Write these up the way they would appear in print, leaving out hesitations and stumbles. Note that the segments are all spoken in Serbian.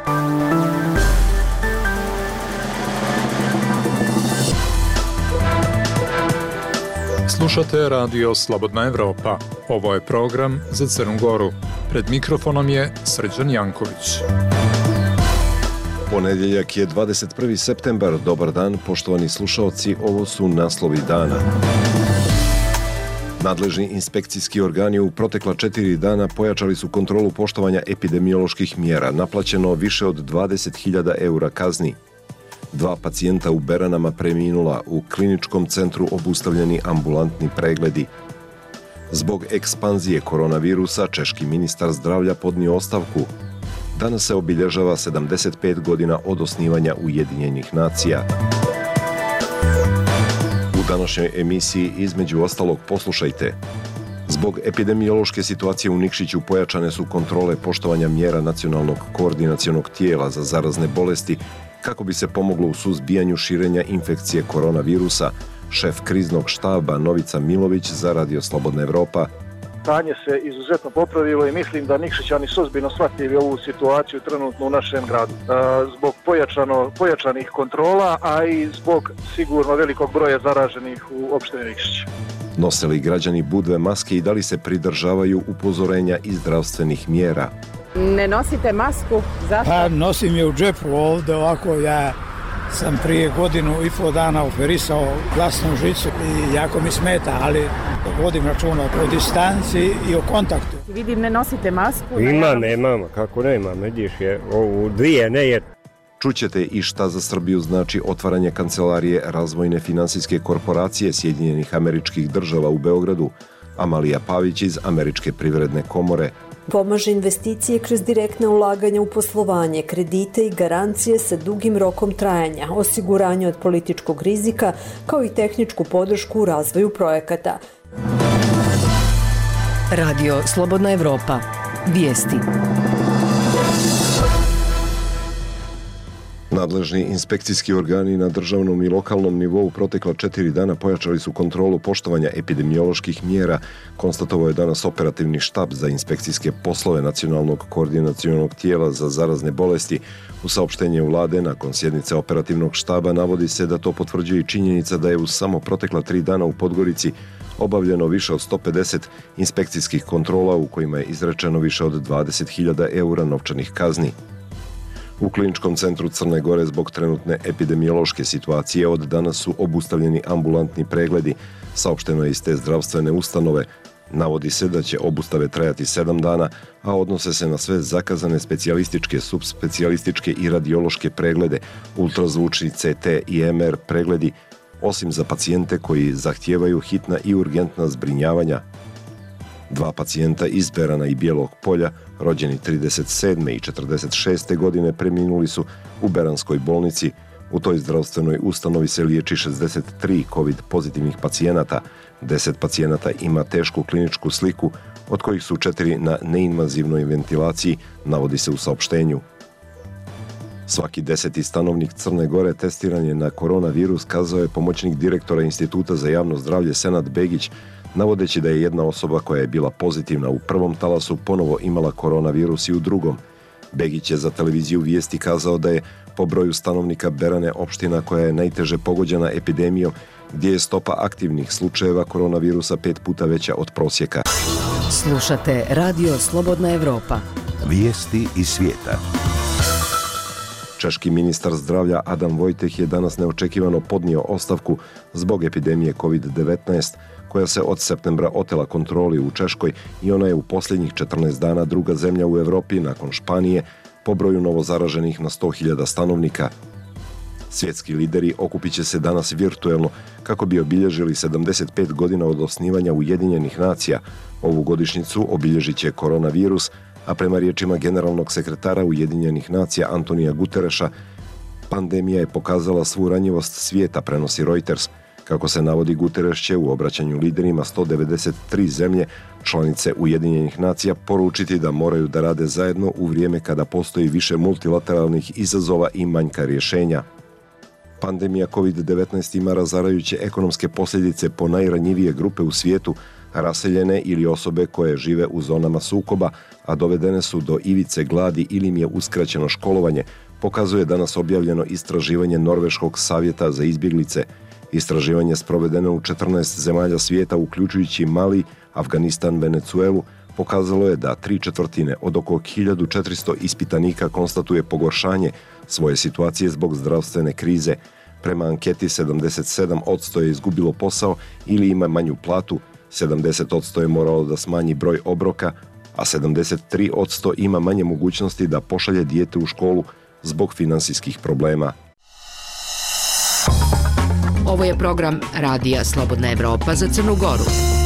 Slušate radio Slobodna Evropa. Ovo je program za Crnu Goru. Pred mikrofonom je Srđan Janković. Ponedjeljak je 21. septembar. Dobar dan, poštovani slušaoci, ovo su naslovi dana. Nadležni inspekcijski organi u protekla 4 dana pojačali su kontrolu poštovanja epidemioloških mjera. Naplaćeno više od 20.000 eura kazni. 2 pacijenta u Beranama preminula, u kliničkom centru obustavljeni ambulantni pregledi. Zbog ekspanzije koronavirusa, češki ministar zdravlja podnio ostavku. Danas se obilježava 75 godina od osnivanja Ujedinjenih nacija. U današnjoj emisiji između ostalog poslušajte. Zbog epidemiološke situacije u Nikšiću pojačane su kontrole poštovanja mjera Nacionalnog koordinacionog tijela za zarazne bolesti kako bi se pomoglo u suzbijanju širenja infekcije koronavirusa. Šef kriznog štaba Novica Milović za Radio Slobodna Evropa. Stanje se izuzetno popravilo i mislim da Nikšićani su ozbiljno shvatili ovu situaciju trenutno u našem gradu. Zbog pojačanih kontrola, a i zbog sigurno velikog broja zaraženih u opštini Nikšić. Nose li građani budve maske i da li se pridržavaju upozorenja i zdravstvenih mjera? Ne nosite masku? Zašto? Pa nosim je u džepu ovdje, ovako ja sam prije 1.5 dana operisao glasnu žicu i jako mi smeta, ali vodim računa o distanci i o kontaktu. Vidim, ne nosite masku? Nemam, kako nemam, vidiš je, ovu dvije, ne je. Čućete i šta za Srbiju znači otvaranje kancelarije Razvojne finansijske korporacije Sjedinjenih Američkih Država u Beogradu. Amalija Pavić iz Američke privredne komore. Pomaže investicije kroz direktna ulaganja u poslovanje, kredite i garancije sa dugim rokom trajanja, osiguranje od političkog rizika, kao i tehničku podršku u razvoju projekata. Radio Slobodna Evropa. Vijesti. Nadležni inspekcijski organi na državnom i lokalnom nivou protekla 4 dana pojačali su kontrolu poštovanja epidemioloških mjera, konstatovao je danas operativni štab za inspekcijske poslove Nacionalnog koordinacionog tijela za zarazne bolesti. U saopštenju vlade nakon sjednice operativnog štaba navodi se da to potvrđuje i činjenica da je u samo protekla 3 dana u Podgorici obavljeno više od 150 inspekcijskih kontrola u kojima je izrečeno više od 20.000 eura novčanih kazni. U kliničkom centru Crne Gore zbog trenutne epidemiološke situacije od danas su obustavljeni ambulantni pregledi, saopšteno je iz te zdravstvene ustanove. Navodi se da će obustave trajati 7 dana, a odnose se na sve zakazane specijalističke, subspecijalističke i radiološke preglede, ultrazvučni CT i MR pregledi, osim za pacijente koji zahtijevaju hitna i urgentna zbrinjavanja. 2 pacijenta iz Berana i Bijelog Polja, rođeni 37. i 46. godine, preminuli su u Beranskoj bolnici. U toj zdravstvenoj ustanovi se liječi 63 COVID pozitivnih pacijenata. 10 pacijenata ima tešku kliničku sliku, od kojih su 4 na neinvazivnoj ventilaciji, navodi se u saopštenju. Svaki 10. stanovnik Crne Gore testiran je na koronavirus, kazao je pomoćnik direktora Instituta za javno zdravlje Senad Begić, navodeći da je jedna osoba koja je bila pozitivna u prvom talasu ponovo imala koronavirus i u drugom. Begić je za televiziju Vijesti kazao da je po broju stanovnika Berane opština koja je najteže pogođena epidemijom, gdje je stopa aktivnih slučajeva koronavirusa 5 puta veća od prosjeka. Slušate Radio Slobodna Evropa. Vijesti iz svijeta. Češki ministar zdravlja Adam Vojteh je danas neočekivano podnio ostavku zbog epidemije COVID-19, koja se od septembra otela kontroli u Češkoj i ona je u posljednjih 14 dana druga zemlja u Evropi nakon Španije po broju novozaraženih na 100.000 stanovnika. Svjetski lideri okupit će se danas virtuelno kako bi obilježili 75 godina od osnivanja Ujedinjenih nacija. Ovu godišnjicu obilježit će koronavirus, a prema riječima generalnog sekretara Ujedinjenih nacija Antonija Gutereša, pandemija je pokazala svu ranjivost svijeta, prenosi Reuters. Kako se navodi, Guterres će u obraćanju liderima 193 zemlje, članice Ujedinjenih nacija, poručiti da moraju da rade zajedno u vrijeme kada postoji više multilateralnih izazova i manjka rješenja. Pandemija COVID-19 ima razarajuće ekonomske posljedice po najranjivije grupe u svijetu, raseljene ili osobe koje žive u zonama sukoba, a dovedene su do ivice gladi ili im je uskraćeno školovanje, pokazuje danas objavljeno istraživanje Norveškog savjeta za izbjeglice. Istraživanje sprovedeno u 14 zemalja svijeta, uključujući Mali, Afganistan, Venecuelu, pokazalo je da 3/4 od oko 1400 ispitanika konstatuje pogoršanje svoje situacije zbog zdravstvene krize. Prema anketi 77% je izgubilo posao ili ima manju platu, 70% je moralo da smanji broj obroka, a 73% ima manje mogućnosti da pošalje dijete u školu zbog finansijskih problema. Ovo je program Radija Slobodna Evropa za Crnu Goru.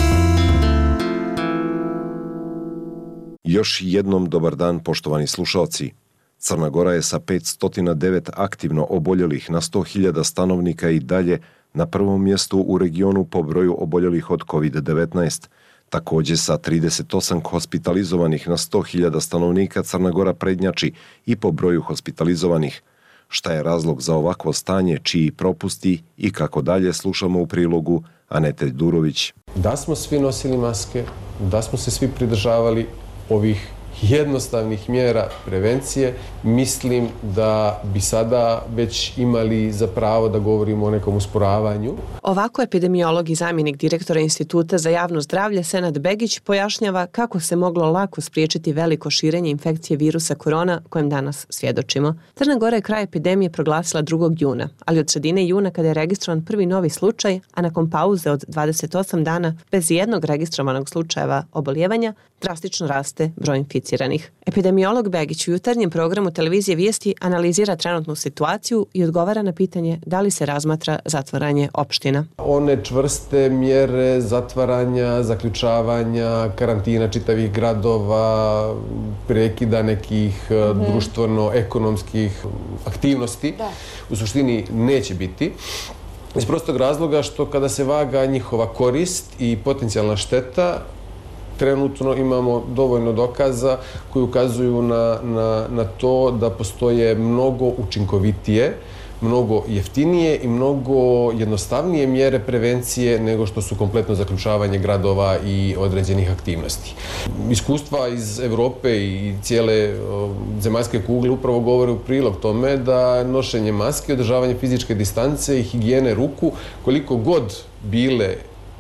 Još jednom dobar dan, poštovani slušalci. Crna Gora je sa 509 aktivno oboljelih na 100.000 stanovnika i dalje na prvom mjestu u regionu po broju oboljelih od COVID-19. Također sa 38 hospitalizovanih na 100.000 stanovnika Crna Gora prednjači i po broju hospitalizovanih. Šta je razlog za ovakvo stanje, čiji propusti i kako dalje, slušamo u prilogu Anete Durović. Da smo svi nosili maske, da smo se svi pridržavali ovih jednostavnih mjera prevencije, mislim da bi sada već imali za pravo da govorimo o nekom usporavanju. Ovako epidemiolog i zamjenik direktora Instituta za javno zdravlje Senad Begić pojašnjava kako se moglo lako spriječiti veliko širenje infekcije virusa korona kojem danas svjedočimo. Crna Gora je kraj epidemije proglasila 2. juna, ali od sredine juna kada je registrovan prvi novi slučaj, a nakon pauze od 28 dana bez jednog registrovanog slučajeva oboljevanja, drastično raste broj inficiranih. Epidemiolog Begić u jutarnjem programu televizije Vijesti analizira trenutnu situaciju i odgovara na pitanje da li se razmatra zatvaranje opština. One čvrste mjere zatvaranja, zaključavanja, karantina čitavih gradova, prekida nekih društveno-ekonomskih aktivnosti u suštini neće biti. Iz prostog razloga što kada se vaga njihova korist i potencijalna šteta, trenutno imamo dovoljno dokaza koji ukazuju na to da postoje mnogo učinkovitije, mnogo jeftinije i mnogo jednostavnije mjere prevencije nego što su kompletno zaključavanje gradova i određenih aktivnosti. Iskustva iz Evrope i cijele zemaljske kugle upravo govore u prilog tome da nošenje maske, održavanje fizičke distance i higijene ruku, koliko god bile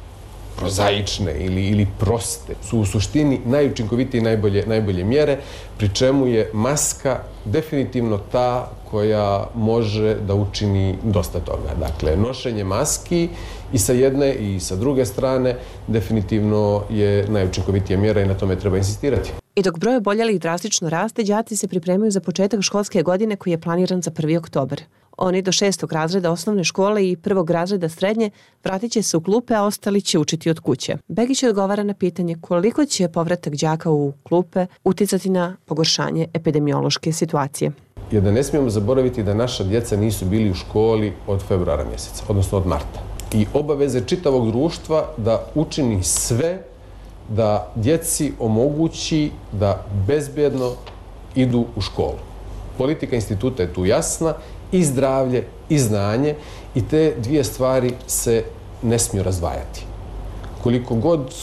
prozaične ili proste, su u suštini najučinkovitije i najbolje mjere, pri čemu je maska definitivno ta koja može da učini dosta toga. Dakle, nošenje maski i sa jedne i sa druge strane definitivno je najučinkovitija mjera i na tome treba insistirati. I dok broj oboljelih drastično raste, đaci se pripremaju za početak školske godine koji je planiran za 1. oktobar. Oni do 6. razreda osnovne škole i 1. razreda srednje vratit će se u klupe, a ostali će učiti od kuće. Begić odgovara na pitanje koliko će povratak đaka u klupe uticati na pogoršanje epidemiološke situacije. Jer da ne smijemo zaboraviti da naša djeca nisu bili u školi od februara mjeseca, odnosno od marta. I obaveze čitavog društva da učini sve da djeci omogući da bezbjedno idu u školu. Politika instituta je tu jasna, i zdravlje i znanje, i te dvije stvari se ne smiju razdvajati. Koliko god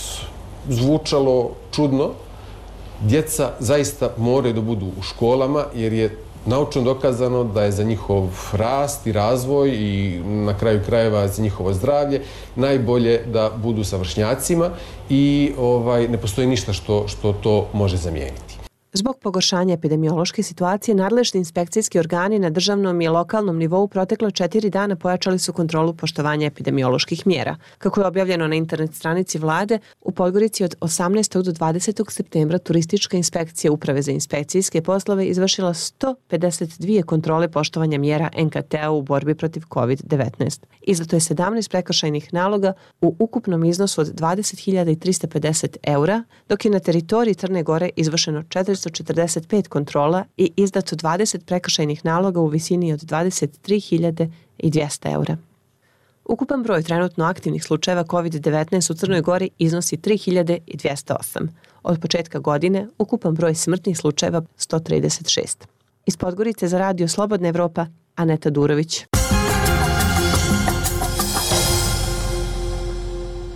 zvučalo čudno, djeca zaista moraju da budu u školama jer je naučno dokazano da je za njihov rast i razvoj i na kraju krajeva za njihovo zdravlje najbolje da budu sa vršnjacima i ne postoji ništa što to može zamijeniti. Zbog pogoršanja epidemiološke situacije, nadležni inspekcijski organi na državnom i lokalnom nivou proteklo 4 dana pojačali su kontrolu poštovanja epidemioloških mjera. Kako je objavljeno na internet stranici vlade, u Podgorici od 18. do 20. septembra turistička inspekcija Uprave za inspekcijske poslove izvršila 152 kontrole poštovanja mjera NKT-a u borbi protiv COVID-19. Izdato je 17 prekršajnih naloga u ukupnom iznosu od 20.350 eura, dok je na teritoriji Crne Gore izvršeno 445 kontrola i izdato 20 prekršajnih naloga u visini od 23.200 eura. Ukupan broj trenutno aktivnih slučajeva COVID-19 u Crnoj Gori iznosi 3.208. Od početka godine ukupan broj smrtnih slučajeva 136. Iz Podgorice za Radio Slobodna Evropa, Aneta Durović.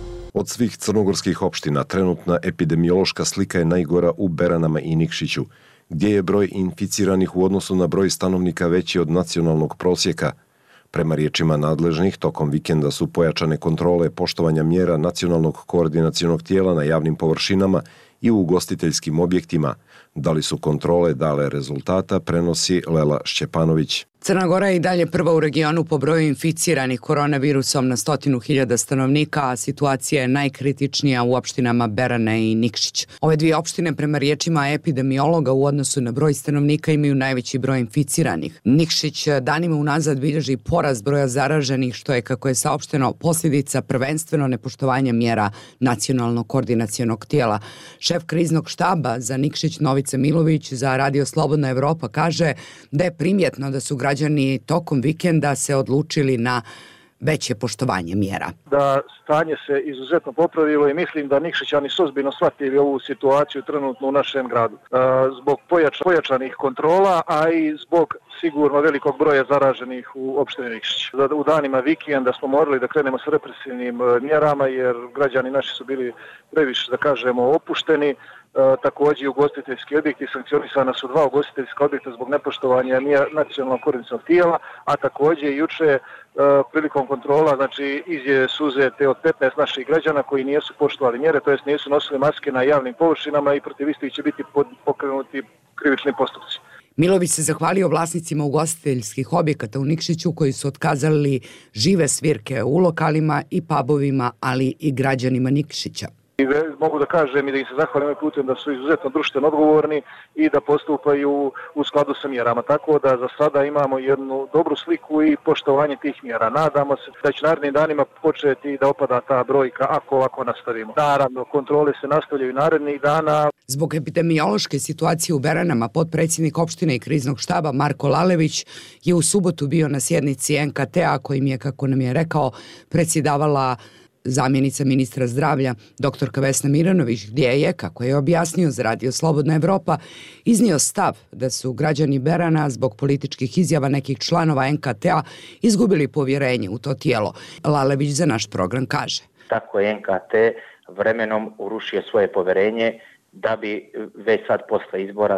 Od svih crnogorskih opština trenutna epidemiološka slika je najgora u Beranama i Nikšiću, gdje je broj inficiranih u odnosu na broj stanovnika veći od nacionalnog prosjeka. Prema riječima nadležnih, tokom vikenda su pojačane kontrole poštovanja mjera nacionalnog koordinacionog tijela na javnim površinama i u ugostiteljskim objektima. Da li su kontrole dale rezultata, prenosi Lela Šćepanović. Crna Gora je i dalje prva u regionu po broju inficiranih koronavirusom na 100.000 stanovnika, a situacija je najkritičnija u opštinama Berane i Nikšić. Ove dvije opštine, prema riječima epidemiologa, u odnosu na broj stanovnika imaju najveći broj inficiranih. Nikšić danima unazad bilježi porast broja zaraženih, što je, kako je saopšteno, posljedica prvenstveno nepoštovanja mjera nacionalnog koordinacionog tijela. Šef kriznog štaba za Nikšić Novica Milović za Radio Slobodna Evropa kaže da je primjetno da su građani tokom vikenda se odlučili na veće poštovanje mjera. Da stanje se izuzetno popravilo i mislim da Nikšićani su ozbiljno shvatili ovu situaciju trenutno u našem gradu. Zbog pojačanih kontrola, a i zbog sigurno velikog broja zaraženih u opštini Nikšić. U danima vikenda smo morali da krenemo s represivnim mjerama jer građani naši su bili previše, da kažemo, opušteni. Također ugostiteljski objekti, sankcionisana su 2 ugostiteljska objekta zbog nepoštovanja nacionalnog koordinacionog tijela, a također juče prilikom kontrola, znači su uzete od 15 naših građana koji nisu poštovali mjere, to jest nisu nosili maske na javnim površinama i protiv istih će biti pokrenuti krivični postupci. Milović se zahvalio vlasnicima ugostiteljskih objekata u Nikšiću koji su otkazali žive svirke u lokalima i pubovima, ali i građanima Nikšića. I mogu da kažem i da im se zahvalim ovim putem da su izuzetno društveno odgovorni i da postupaju u skladu sa mjerama. Tako da za sada imamo jednu dobru sliku i poštovanje tih mjera. Nadamo se da će narednim danima početi da opada ta brojka ako ovako nastavimo. Naravno, kontrole se nastavljaju narednih dana. Zbog epidemiološke situacije u Beranama, potpredsjednik opštine i kriznog štaba Marko Lalević je u subotu bio na sjednici NKT-a kojim je, kako nam je rekao, predsjedavala zamjenica ministra zdravlja, doktorka Vesna Miranović, gdje je, kako je objasnio za Radio Slobodna Evropa, iznio stav da su građani Berana zbog političkih izjava nekih članova NKT-a izgubili povjerenje u to tijelo. Lalević za naš program kaže. Tako je NKT vremenom urušio svoje povjerenje da bi već sad posle izbora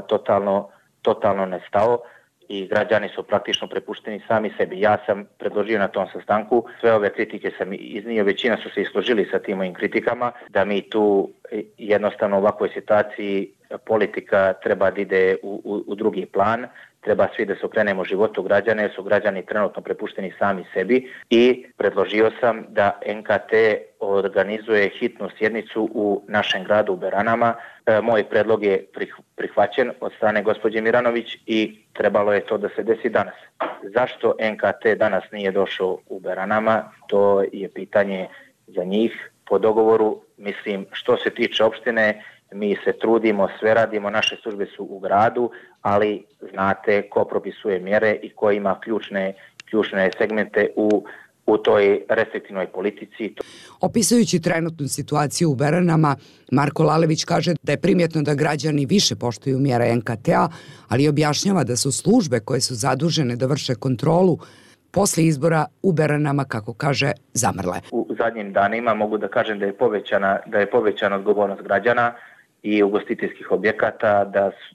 totalno nestao i građani su praktično prepušteni sami sebi. Ja sam predložio na tom sastanku, sve ove kritike sam iznio, većina su se i složili sa tim mojim kritikama, da mi tu jednostavno u ovakvoj situaciji politika treba da ide u drugi plan, treba svi da se okrenemo životu građana, jer su građani trenutno prepušteni sami sebi i predložio sam da NKT organizuje hitnu sjednicu u našem gradu u Beranama. Moj predlog je prihvaćen od strane gospođe Miranović i trebalo je to da se desi danas. Zašto NKT danas nije došao u Beranama, to je pitanje za njih. Po dogovoru, mislim, što se tiče opštine, mi se trudimo, sve radimo, naše službe su u gradu, ali znate ko propisuje mjere i ko ima ključne segmente u toj restriktivnoj politici. Opisujući trenutnu situaciju u Beranama, Marko Lalević kaže da je primjetno da građani više poštuju mjere NKT-a, ali objašnjava da su službe koje su zadužene da vrše kontrolu poslije izbora u Beranama, kako kaže, zamrle. U zadnjim danima mogu da kažem da je povećana odgovornost građana i ugostiteljskih objekata,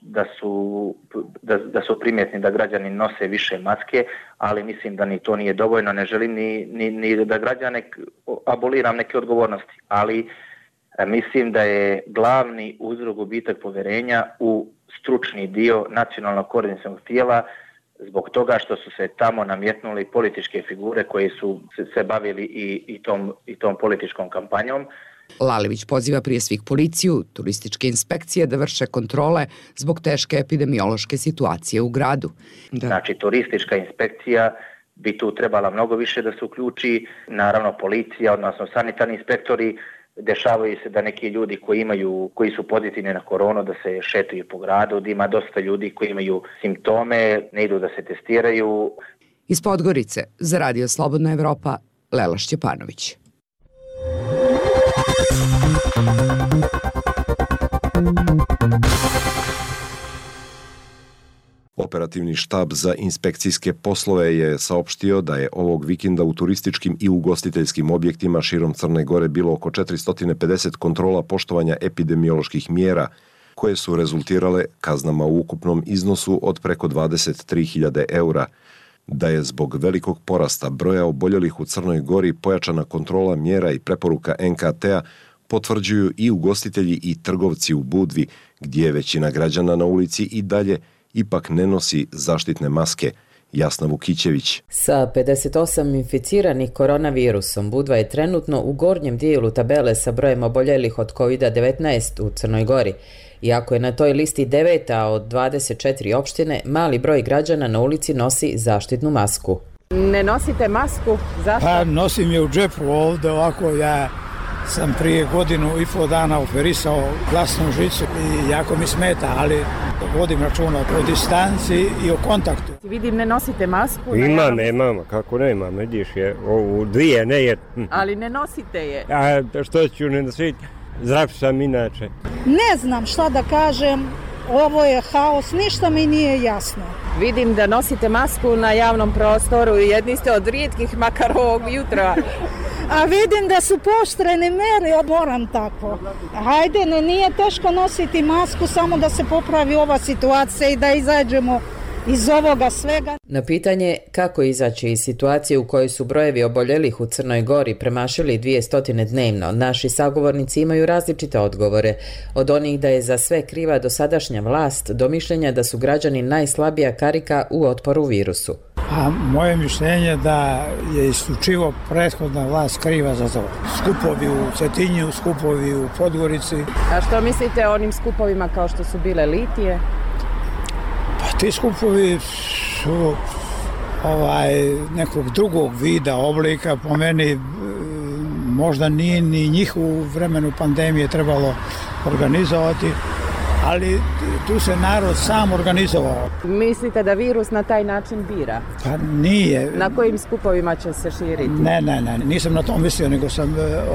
da su primjetni da građani nose više maske, ali mislim da ni to nije dovoljno. Ne želim ni da građane aboliram neke odgovornosti, ali mislim da je glavni uzrok gubitak povjerenja u stručni dio nacionalnog koordinacionog tijela, zbog toga što su se tamo namjetnuli političke figure koje su se bavili i tom političkom kampanjom. Lalević poziva prije svih policiju, turističke inspekcije da vrše kontrole zbog teške epidemiološke situacije u gradu. Znači, turistička inspekcija bi tu trebala mnogo više da se uključi, naravno policija, odnosno sanitarni inspektori. Dešavaju se da neki ljudi koji su pozitivni na koronu da se šetaju po gradu, da ima dosta ljudi koji imaju simptome, ne idu da se testiraju. Iz Podgorice za Radio Slobodna Evropa, Lela Šćepanović. Operativni štab za inspekcijske poslove je saopštio da je ovog vikenda u turističkim i ugostiteljskim objektima širom Crne Gore bilo oko 450 kontrola poštovanja epidemioloških mjera, koje su rezultirale kaznama u ukupnom iznosu od preko 23.000 eura. Da je zbog velikog porasta broja oboljelih u Crnoj Gori pojačana kontrola mjera i preporuka NKT-a potvrđuju i ugostitelji i trgovci u Budvi, gdje većina građana na ulici i dalje ipak ne nosi zaštitne maske. Jasna Vukićević. Sa 58 inficiranih koronavirusom, Budva je trenutno u gornjem dijelu tabele sa brojem oboljelih od COVID-19 u Crnoj Gori. Iako je na toj listi 9. od 24 opštine, mali broj građana na ulici nosi zaštitnu masku. Ne nosite masku? Zašto? Pa nosim je u džepu ovdje, ovako ja sam prije godinu i pol dana operisao glasnu žicu i jako mi smeta, ali vodim računa o distanci i o kontaktu. Vidim, ne nosite masku? Nemam, kako nemam, vidiš je, ovu dvije, ne je. Ali ne nosite je. A što ću ne nositi? Zdrav sam inače. Ne znam šta da kažem, ovo je haos, ništa mi nije jasno. Vidim da nosite masku na javnom prostoru i jedni ste od rijetkih makar ovog jutra. A vidim da su pooštrene mere, moram tako. Hajde, nije teško nositi masku, samo da se popravi ova situacija i da izađemo iz ovoga svega. Na pitanje kako izaći iz situacije u kojoj su brojevi oboljelih u Crnoj Gori premašili 200 dnevno, naši sagovornici imaju različite odgovore. Od onih da je za sve kriva dosadašnja vlast, do mišljenja da su građani najslabija karika u otporu virusu. A moje mišljenje da je isključivo prethodna vlast kriva za to. Skupovi u Cetinju, skupovi u Podgorici. A što mislite o onim skupovima kao što su bile litije? Pa ti skupovi su nekog drugog vida, oblika, po meni možda nije ni njih u vremenu pandemije trebalo organizovati, ali tu se narod sam organizovao. Mislite da virus na taj način bira? Pa nije. Na kojim skupovima će se širiti? Ne, nisam na to mislio, nego sam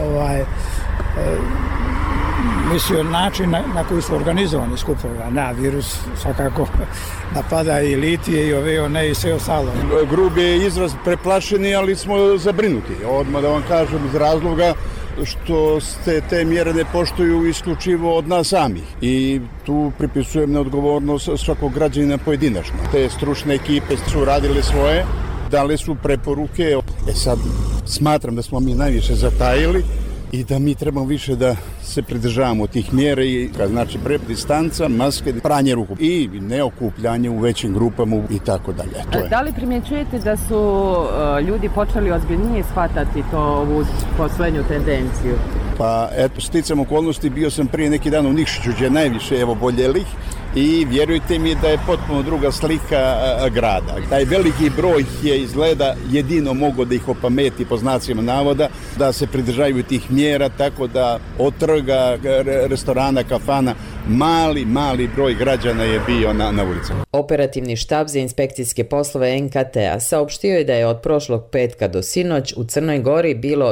mislio način na koji su organizovani skupovi. Na virus svakako napada i litije i ove, i sve ostalo. Grub je izraz preplašeni, ali smo zabrinuti. Odmah da vam kažem iz razloga što se te mjere ne poštuju isključivo od nas samih. I tu pripisujem neodgovornost svakog građanina pojedinačno. Te stručne ekipe su radile svoje, dali su preporuke. Sad smatram da smo mi najviše zatajili i da mi trebamo više da se pridržavamo tih mjera, znači distanca, maske, pranje ruku i neokupljanje u većim grupama i tako dalje. Da li primjećujete da su ljudi počeli ozbiljnije shvatati ovu poslednju tendenciju? Pa eto, sticam okolnosti, bio sam prije neki dan u Nikšiću, gdje je najviše oboljelih i vjerujte mi da je potpuno druga slika grada. Taj veliki broj je izgleda jedino mogao da ih opameti po znacima navoda, da se pridržavaju tih mjera, tako da od trga, restorana, kafana, mali broj građana je bio na ulicama. Operativni štab za inspekcijske poslove NKT-a saopštio je da je od prošlog petka do sinoć u Crnoj Gori bilo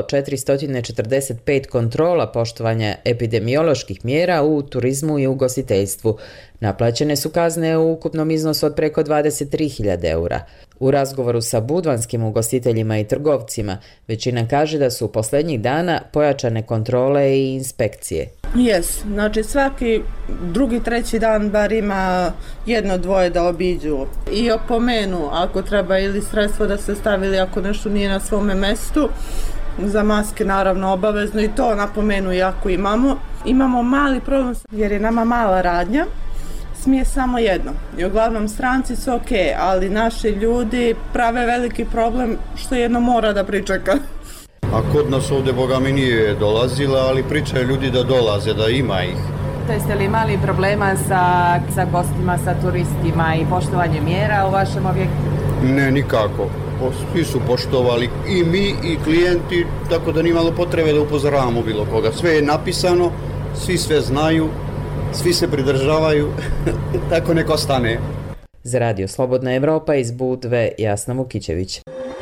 445 kontrola poštovanja epidemioloških mjera u turizmu i ugostiteljstvu. Naplaćene su kazne u ukupnom iznosu od preko 23.000 eura. U razgovoru sa budvanskim ugostiteljima i trgovcima, većina kaže da su posljednjih dana pojačane kontrole i inspekcije. Znači svaki drugi, treći dan bar ima jedno, dvoje da obiđu i opomenu ako treba ili sredstvo da se stavili ako nešto nije na svome mestu. Za maske naravno obavezno i to napomenu jako imamo. Imamo mali problem jer je nama mala radnja. Smije samo jedno. I uglavnom stranci su ok, ali naši ljudi prave veliki problem što jedno mora da pričeka. A kod nas ovdje, boga mi, nije dolazila, ali pričaju ljudi da dolaze, da ima ih. Jeste li imali problema sa gostima, sa turistima i poštovanje mjera u vašem objektu? Ne, nikako. Svi su poštovali, i mi i klijenti, tako da nije imalo potrebe da upozoravamo bilo koga. Sve je napisano, svi sve znaju, svi se pridržavaju, tako neko stane. Za Radio Slobodna Evropa iz Budve, Jasna Vukićević.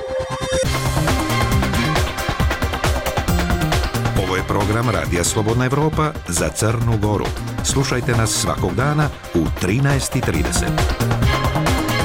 Ovo je program Radija Slobodna Evropa za Crnu Goru. Slušajte nas svakog dana u 13:30.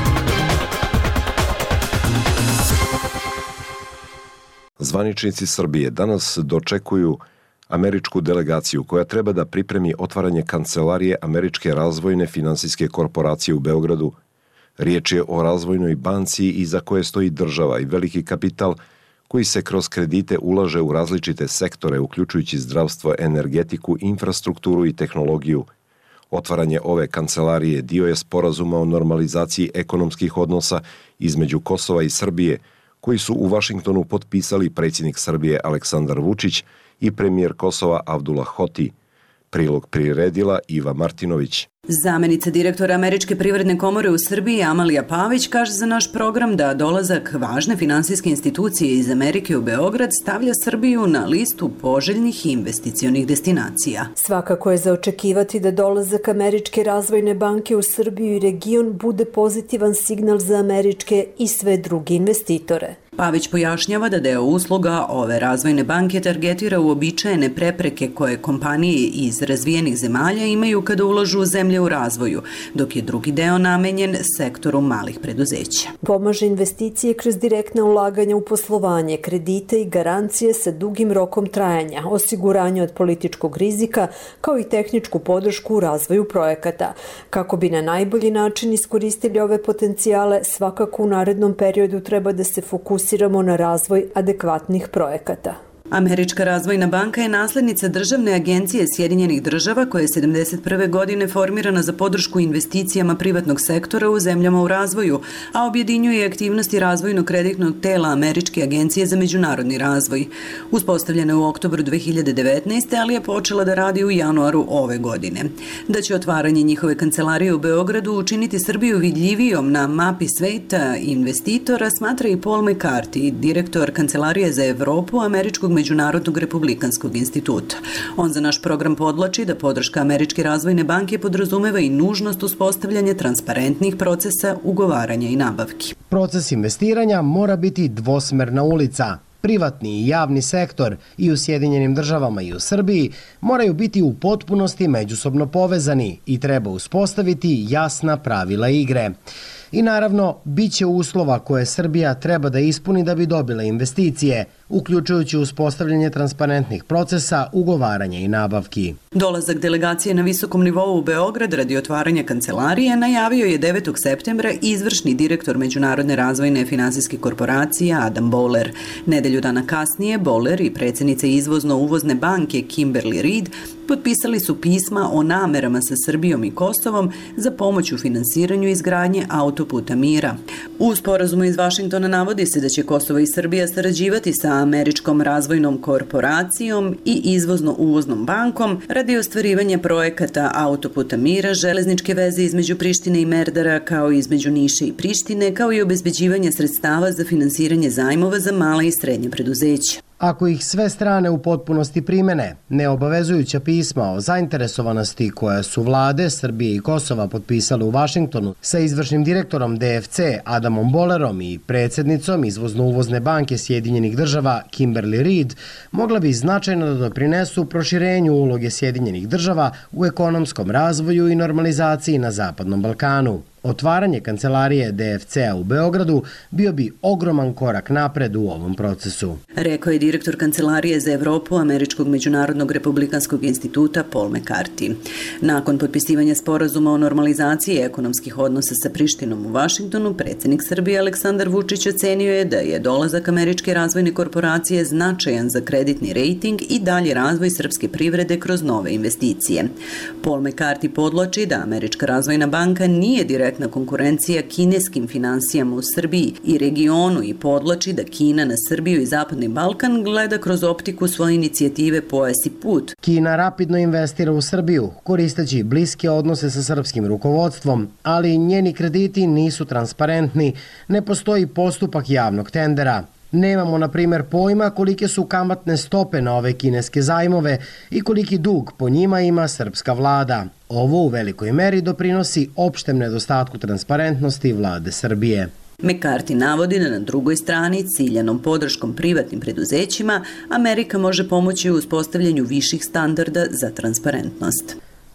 Zvaničnici Srbije danas dočekuju američku delegaciju koja treba da pripremi otvaranje kancelarije Američke razvojne finansijske korporacije u Beogradu. Riječ je o razvojnoj banci iza koje stoji država i veliki kapital koji se kroz kredite ulaže u različite sektore, uključujući zdravstvo, energetiku, infrastrukturu i tehnologiju. Otvaranje ove kancelarije dio je sporazuma o normalizaciji ekonomskih odnosa između Kosova i Srbije, koji su u Vašingtonu potpisali predsjednik Srbije Aleksandar Vučić i premijer Kosova Abdullah Hoti. Prilog priredila Iva Martinović. Zamenica direktora Američke privredne komore u Srbiji Amalija Pavić kaže za naš program da dolazak važne finansijske institucije iz Amerike u Beograd stavlja Srbiju na listu poželjnih investicionih destinacija. Svakako je za očekivati da dolazak Američke razvojne banke u Srbiju i region bude pozitivan signal za američke i sve druge investitore. Pavić pojašnjava da deo usluga ove razvojne banke targetira uobičajene prepreke koje kompanije iz razvijenih zemalja imaju kada ulažu u zemlje u razvoju, dok je drugi deo namenjen sektoru malih preduzeća. Pomaže investicije kroz direktna ulaganja u poslovanje, kredite i garancije sa dugim rokom trajanja, osiguranje od političkog rizika, kao i tehničku podršku u razvoju projekata. Kako bi na najbolji način iskoristili ove potencijale, svakako u narednom periodu treba da se fokusiramo na razvoj adekvatnih projekata. Američka razvojna banka je naslednica Državne agencije Sjedinjenih država koja je 1971. godine formirana za podršku investicijama privatnog sektora u zemljama u razvoju, a objedinjuje aktivnosti razvojnog kreditnog tela Američke agencije za međunarodni razvoj. Uspostavljena je u oktobru 2019. ali je počela da radi u januaru ove godine. Da će otvaranje njihove kancelarije u Beogradu učiniti Srbiju vidljivijom na mapi sveta investitora, smatra i Paul McCarthy, direktor Kancelarije za Evropu Američkog Međunarodnog republikanskog instituta. On za naš program podvlači da podrška Američke razvojne banke podrazumeva i nužnost uspostavljanja transparentnih procesa ugovaranja i nabavki. Proces investiranja mora biti dvosmerna ulica. Privatni i javni sektor i u Sjedinjenim državama i u Srbiji moraju biti u potpunosti međusobno povezani i treba uspostaviti jasna pravila igre. I naravno, bit će uslova koje Srbija treba da ispuni da bi dobila investicije, uključujući uspostavljanje transparentnih procesa, ugovaranja i nabavki. Dolazak delegacije na visokom nivou u Beograd radi otvaranja kancelarije najavio je 9. septembra izvršni direktor Međunarodne razvojne finansijske korporacije Adam Boehler. Nedelju dana kasnije Boehler i predsjednica izvozno-uvozne banke Kimberly Reid potpisali su pisma o namerama sa Srbijom i Kosovom za pomoć u finansiranju izgradnje autoputa mira. U sporazumu iz Vašingtona navodi se da će Kosovo i Srbija sarađivati sa Američkom razvojnom korporacijom i izvozno-uvoznom bankom radi ostvarivanja projekata autoputa mira, železničke veze između Prištine i Merdara, kao i između Niša i Prištine, kao i obezbeđivanje sredstava za finansiranje zajmova za mala i srednja preduzeća. Ako ih sve strane u potpunosti primene, neobavezujuća pisma o zainteresovanosti koja su vlade Srbije i Kosova potpisale u Vašingtonu sa izvršnim direktorom DFC Adamom Boehlerom i predsjednicom izvozno-uvozne banke Sjedinjenih država Kimberly Reid, mogla bi značajno da doprinesu proširenju uloge Sjedinjenih država u ekonomskom razvoju i normalizaciji na Zapadnom Balkanu. Otvaranje kancelarije DFC-a u Beogradu bio bi ogroman korak napred u ovom procesu. Rekao je direktor Kancelarije za Evropu Američkog međunarodnog republikanskog instituta Paul McCarthy. Nakon potpisivanja sporazuma o normalizaciji ekonomskih odnosa sa Prištinom u Vašingtonu, predsjednik Srbije Aleksandar Vučić ocenio je da je dolazak Američke razvojne korporacije značajan za kreditni rejting i dalji razvoj srpske privrede kroz nove investicije. Paul McCarthy podvlači da Američka razvojna banka nije direktna konkurencija kineskim finansijama u Srbiji i regionu i podvlači da Kina na Srbiju i Zapadni Balkan gleda kroz optiku svoje inicijative Pojas i put. Kina rapidno investira u Srbiju, koristeći bliske odnose sa srpskim rukovodstvom, ali njeni krediti nisu transparentni, ne postoji postupak javnog tendera. Nemamo, na primjer, pojma kolike su kamatne stope na ove kineske zajmove i koliki dug po njima ima srpska vlada. Ovo u velikoj meri doprinosi opštem nedostatku transparentnosti vlade Srbije. McCarthy navodi da na drugoj strani, ciljanom podrškom privatnim preduzećima, Amerika može pomoći u uspostavljanju viših standarda za transparentnost.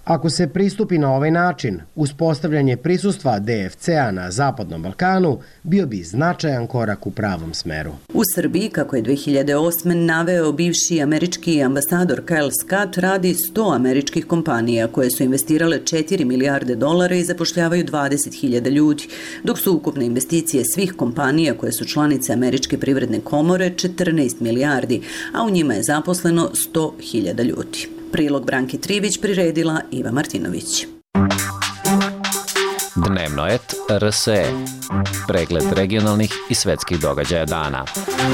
Ako se pristupi na ovaj način, uspostavljanje prisustva DFC-a na Zapadnom Balkanu bio bi značajan korak u pravom smeru. U Srbiji, kako je 2008. naveo bivši američki ambasador Kyle Scott, radi 100 američkih kompanija koje su investirale $4 milijarde i zapošljavaju 20.000 ljudi, dok su ukupne investicije svih kompanija koje su članice Američke privredne komore 14 milijardi, a u njima je zaposleno 100.000 ljudi. Prilog Branki Trivić priredila Iva Martinović. Dnevno et RSE. Pregled regionalnih i svetskih događaja dana.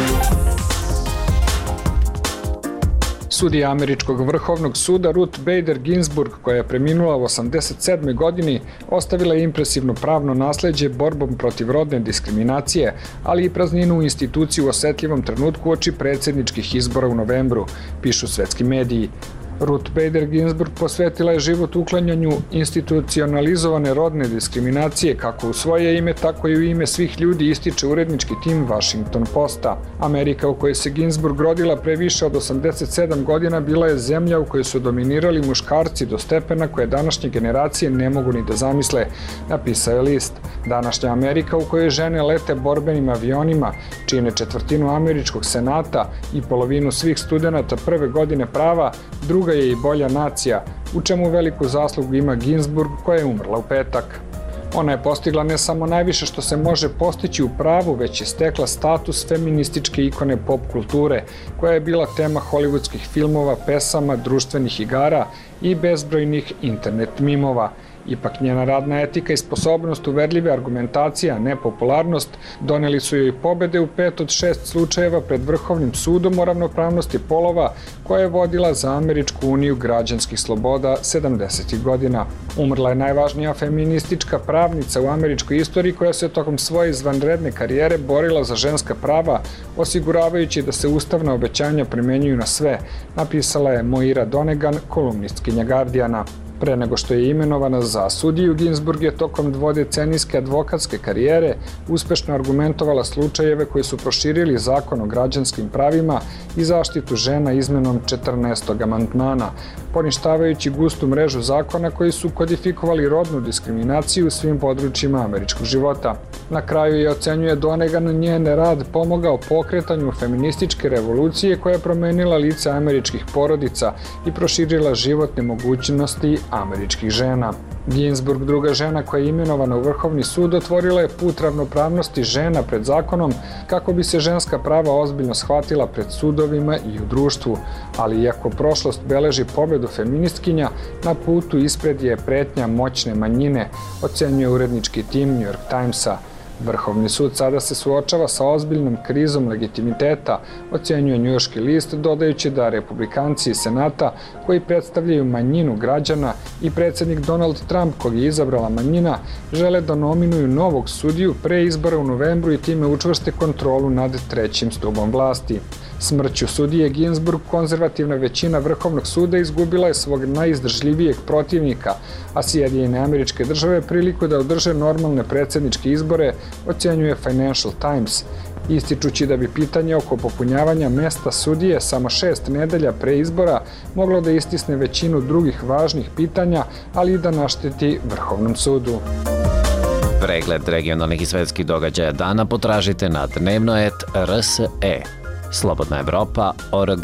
Sudija Američkog vrhovnog suda Ruth Bader Ginsburg, koja je preminula u 87. godini, ostavila je impresivno pravno nasleđe borbom protiv rodne diskriminacije, ali i prazninu u instituciji u osetljivom trenutku uoči predsjedničkih izbora u novembru, pišu svetski mediji. Ruth Bader Ginsburg posvetila je život uklanjanju institucionalizovane rodne diskriminacije kako u svoje ime, tako i u ime svih ljudi, ističe urednički tim Washington Posta. Amerika u kojoj se Ginsburg rodila pre više od 87 godina bila je zemlja u kojoj su dominirali muškarci do stepena koje današnje generacije ne mogu ni da zamisle, napisao je list. Današnja Amerika u kojoj žene lete borbenim avionima, čine četvrtinu američkog senata i polovinu svih studenata prve godine prava, druga je i bolja nacija, u čemu veliku zaslugu ima Ginsburg, koja je umrla u petak. Ona je postigla ne samo najviše što se može postići u pravu, već je stekla status feminističke ikone pop kulture, koja je bila tema hollywoodskih filmova, pesama, društvenih igara i bezbrojnih internet mimova. Ipak njena radna etika i sposobnost uverljive argumentacije, a ne popularnost, doneli su joj pobede u 5 od 6 slučajeva pred Vrhovnim sudom o ravnopravnosti polova, koja je vodila za Američku uniju građanskih sloboda 70. godina. Umrla je najvažnija feministička pravnica u američkoj istoriji koja se tokom svoje izvanredne karijere borila za ženska prava, osiguravajući da se ustavna obećanja primenjuju na sve, napisala je Moira Donegan, kolumnistkinja Guardiana. Pre nego što je imenovana za sudiju, Ginsburg je tokom dvodecenijske advokatske karijere uspešno argumentovala slučajeve koji su proširili zakon o građanskim pravima i zaštitu žena izmenom 14. amandmana, poništavajući gustu mrežu zakona koji su kodifikovali rodnu diskriminaciju u svim područjima američkog života. Na kraju je, ocenjuje Donegan, njen rad pomogao pokretanju feminističke revolucije koja je promenila lice američkih porodica i proširila životne mogućnosti američkih žena. Ginsburg, druga žena koja je imenovana u Vrhovni sud, otvorila je put ravnopravnosti žena pred zakonom kako bi se ženska prava ozbiljno shvatila pred sudovima i u društvu, ali iako prošlost beleži pobedu feministkinja, na putu ispred je pretnja moćne manjine, ocenjuje urednički tim New York Timesa. Vrhovni sud sada se suočava sa ozbiljnom krizom legitimiteta, ocenjuje njujorški list, dodajući da republikanci iz Senata, koji predstavljaju manjinu građana, i predsjednik Donald Trump, kog je izabrala manjina, žele da nominuju novog sudiju pre izbora u novembru i time učvrste kontrolu nad trećim stubom vlasti. Smrću sudije Ginsburg konzervativna većina Vrhovnog suda izgubila je svog najizdržljivijeg protivnika, a Sjedinjene Američke Države priliku da održe normalne predsjedničke izbore, ocenjuje Financial Times, ističući da bi pitanje oko popunjavanja mesta sudije samo 6 nedelja pre izbora moglo da istisne većinu drugih važnih pitanja, ali i da našteti Vrhovnom sudu. Pregled regionalnih i svetskih događaja dana potražite na dnevnoet.rse. Slobodna Evropa.org.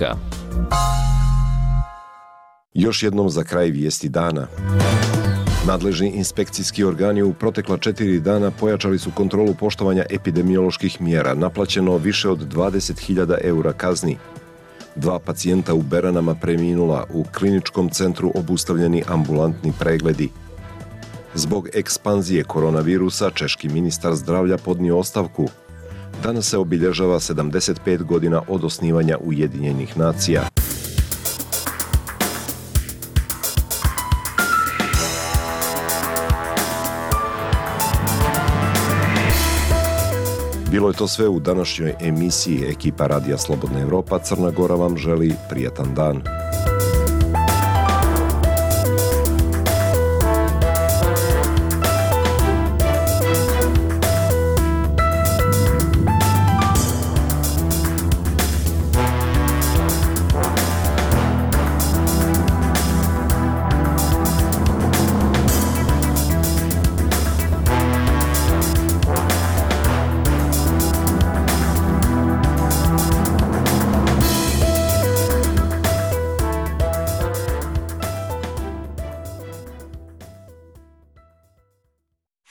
Još jednom za kraj vijesti dana. Nadležni inspekcijski organi u protekla 4 dana pojačali su kontrolu poštovanja epidemioloških mjera, naplaćeno više od 20.000 eura kazni. 2 pacijenta u Beranama preminula, u kliničkom centru obustavljeni ambulantni pregledi. Zbog ekspanzije koronavirusa, češki ministar zdravlja podnio ostavku. Danas se obilježava 75 godina od osnivanja Ujedinjenih nacija. Bilo je to sve u današnjoj emisiji. Ekipa Radija Slobodna Evropa Crna Gora vam želi prijatan dan.